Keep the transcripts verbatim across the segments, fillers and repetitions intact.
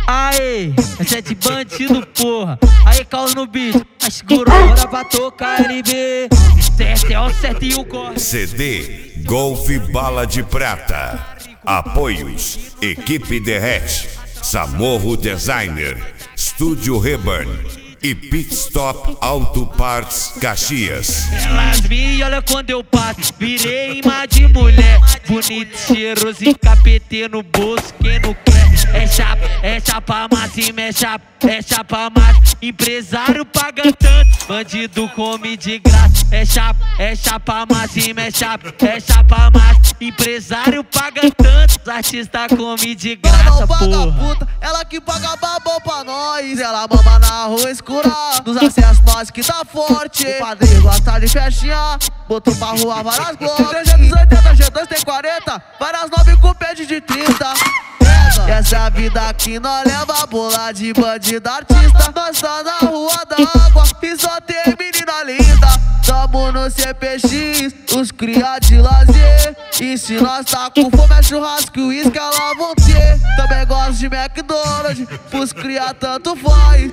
Aê, é sete bandido, porra. Aí, caos no beat, mas segura agora pra tocar L B. Certo é o certo e o corre. C D Golf Bala de Prata. Apoios: Equipe Derrete, Samorro Designer, Estúdio Reburn e Pit Stop Auto Parts Caxias. Elas me olham quando eu passo, virei imã de mulher. Bonito, cheiroso e capetê no bolso, quem não quer? É chapa, é chapa máxima, é chapa, é chapa máxima. Empresário paga tanto, bandido come de graça. É chapa, é chapa máxima, é chapa, é chapa máxima. Empresário paga tanto, artista come de graça, porra. Puta, ela que paga babão pra nós. Ela mama na rua escura, nos acessos nós que tá forte. O padrinho gosta de festinha, botou pra rua várias glórias. trezentos e oitenta, G dois tem quarenta, várias nove com pede de trinta. Essa é a vida que nós leva, bola de bandido artista. Nós tá na rua d'água e só tem menina linda. Tamo no C P X, os cria de lazer. E se nós tá com fome é churrasco e uísque ela vão ter. Também gosto de McDonald's, pros cria tanto faz.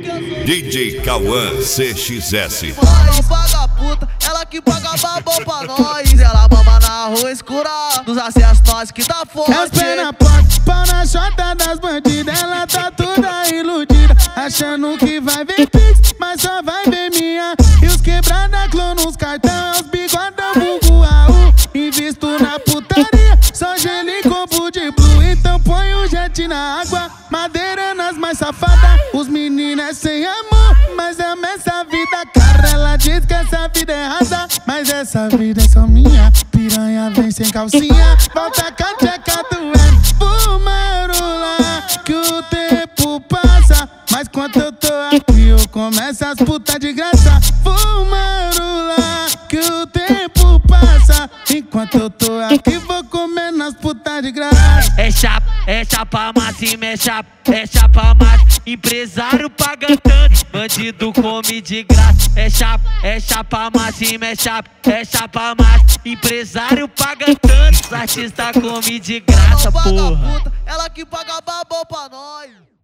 D J Cauã C X S. Ela paga puta, ela que paga babão pra nós. Ela mama na rua escura, nos acessos nós que tá forte. As pernas fortes, pau na chota das bandidas. Ela tá toda iludida, achando que vai ver pix, mas só vai ver minha. E os quebrada clã nos cartão, os bigodão vulgo A U. Invisto na putaria, só gelo e combo de blue. Então põe o jet na água, madeira nas mais safadas. Os meninos é sem amor, mas ama essa vida cara. Ela diz que essa vida é rasa, mas essa vida é só minha. Piranha vem sem calcinha, volta com a tcheca doendo. Fumarola, que o tempo passa, mas quando eu tô aqui eu começo as putas de graça. Fumarola, que o tempo passa, enquanto eu tô aqui vou comer nas putas de graça. É chapa, é chapa máxima, é chapa, é chapa máxima. Empresário paga tanto, bandido come de graça. É chapa, é chapa máxima, é chapa, é chapa máxima. Empresário paga tanto, artista come de graça, porra. Ela que paga babão pra nós.